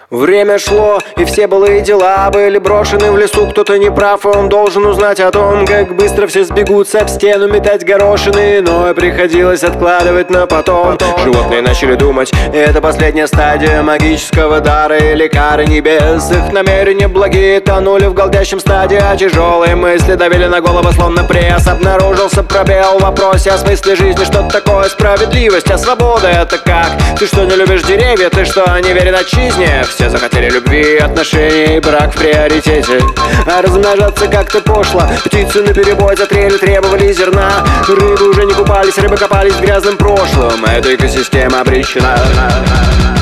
Время шло, и все былые дела были брошены в лесу. Кто-то не прав, и он должен узнать о том, как быстро все сбегутся об стену метать горошины. Но приходилось откладывать на потом. Животные начали думать, это последняя стадия магического дара или кары небес. Их намерения благие тонули в голдящем стадии, а тяжелые мысли давили на голову словно пресс. Обнаружился пробел в вопросе о смысле жизни. Что такое справедливость, а свобода это как? Ты что, не любишь деревья? Ты что, не верен отчизне? Все захотели любви, отношений, брак в приоритете. А размножаться как-то пошло. Птицы наперебой затрели, требовали зерна. Рыбы уже не купались, рыбы копались в грязном прошлом. Эта экосистема обречена.